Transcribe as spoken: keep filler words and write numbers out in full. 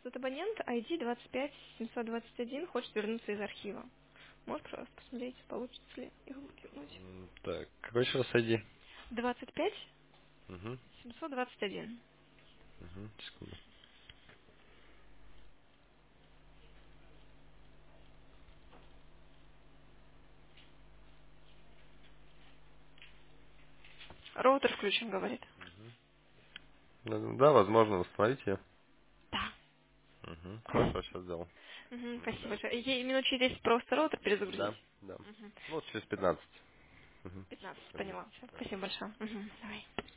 тут абонент ай ди двадцать пять семьсот двадцать один хочет вернуться из архива. Можешь, пожалуйста, посмотреть, получится ли его вернуть? М, Так, какой еще раз айди? двадцать пять Угу. семьсот двадцать один. Угу. Секунду. Роутер включен, говорит. Ну, да, возможно, восстановить ее. Да. Угу. Хорошо, сейчас сделал. Мгм, Мгм, спасибо давай. большое. Ей минут через десять просто роутер перезагрузить. Да, да. Мгм. Ну, вот через пятнадцать. Угу. пятнадцать, Все, поняла. Всё, спасибо большое. Мгм, давай.